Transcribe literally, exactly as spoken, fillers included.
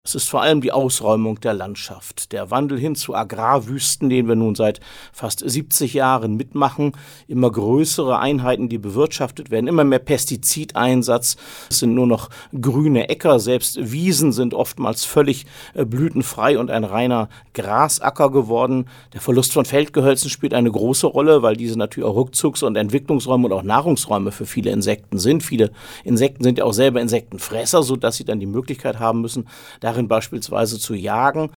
Es ist vor allem die Ausräumung der Landschaft, der Wandel hin zu Agrarwüsten, den wir nun seit fast siebzig Jahren mitmachen. Immer größere Einheiten, die bewirtschaftet werden, immer mehr Pestizideinsatz. Es sind nur noch grüne Äcker, selbst Wiesen sind oftmals völlig äh, blütenfrei und ein reiner Grasacker geworden. Der Verlust von Feldgehölzen spielt eine große Rolle, weil diese natürlich auch Rückzugs- und Entwicklungsräume und auch Nahrungsräume für viele Insekten sind. Viele Insekten sind ja auch selber Insektenfresser, sodass sie dann die Möglichkeit haben müssen, darin beispielsweise zu jagen.